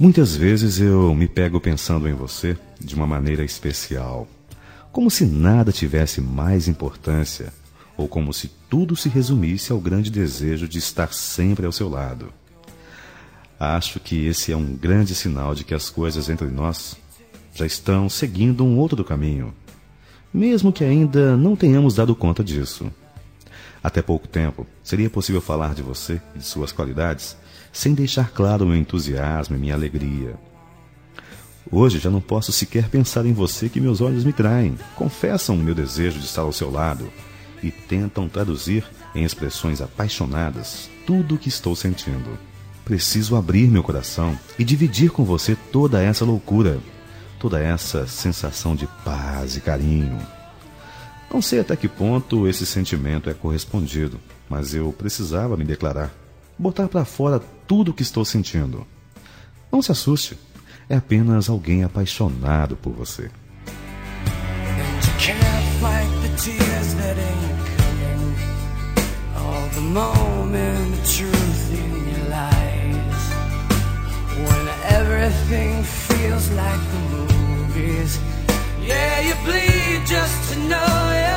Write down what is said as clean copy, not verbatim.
Muitas vezes eu me pego pensando em você de uma maneira especial, como se nada tivesse mais importância, ou como se tudo se resumisse ao grande desejo de estar sempre ao seu lado. Acho que esse é um grande sinal de que as coisas entre nós já estão seguindo um outro caminho, mesmo que ainda não tenhamos dado conta disso. Até pouco tempo, seria possível falar de você e de suas qualidades sem deixar claro o meu entusiasmo e minha alegria. Hoje já não posso sequer pensar em você que meus olhos me traem, confessam o meu desejo de estar ao seu lado e tentam traduzir em expressões apaixonadas tudo o que estou sentindo. Preciso abrir meu coração e dividir com você toda essa loucura, toda essa sensação de paz e carinho. Não sei até que ponto esse sentimento é correspondido, mas eu precisava me declarar, botar para fora tudo o que estou sentindo. Não se assuste, é apenas alguém apaixonado por você. Everything feels like the movies. Yeah, you bleed just to know it.